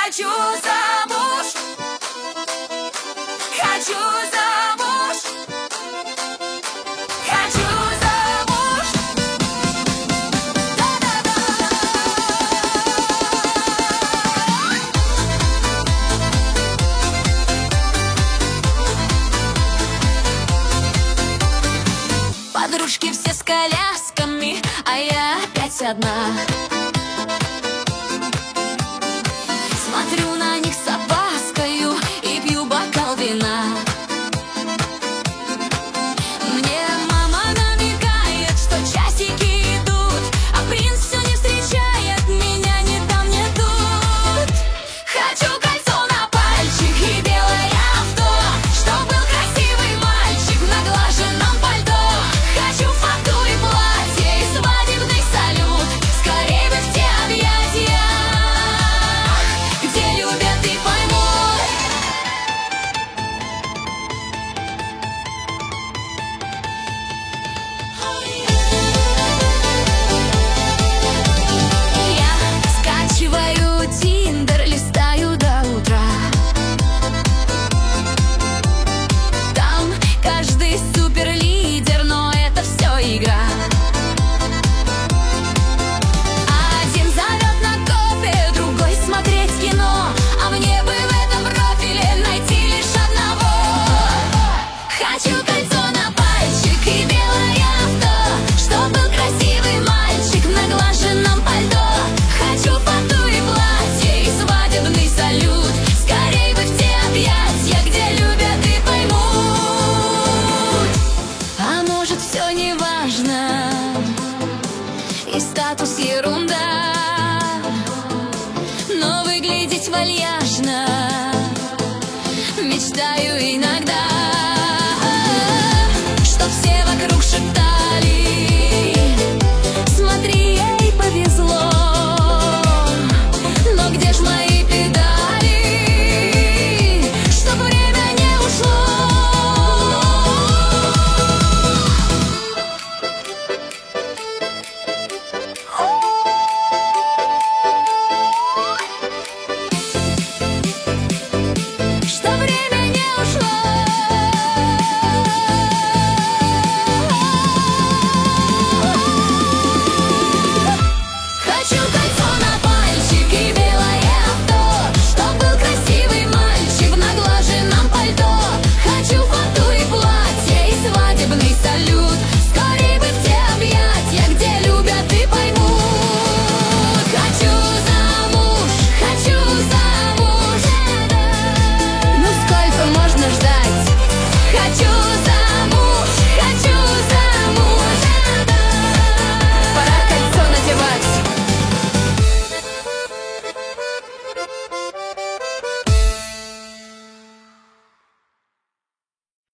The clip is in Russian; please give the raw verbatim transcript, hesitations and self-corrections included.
Хочу замуж, хочу замуж, хочу замуж. Да-да-да. Подружки все с колясками, а я опять одна. Смотрю на них с опаскою и пью бокал вина. Мне мама намекает, что часики идут, а принц все не встречает меня ни там, ни тут. Хочу кольцо на пальчик и белое авто, чтоб был красивый мальчик в наглаженном пальто. Хочу фату и платье и свадебный салют, скорее бы в те объятия, где любят и поймут. Я скачиваю Тиндер, листаю до утра. Там каждый суперлидер, но это все игра. Один зовет на кофе, другой смотреть кино, а мне бы в этом профиле найти лишь одного. Хочу кольцо на пальчик и белое авто, чтоб был красивый мальчик в наглаженном пальто. Хочу фату и платье и свадебный салют, скорей бы в те объятия, где любят и поймут. А может, все не важно, и статус ерунда, но выглядеть вальяжно мечтаю иногда.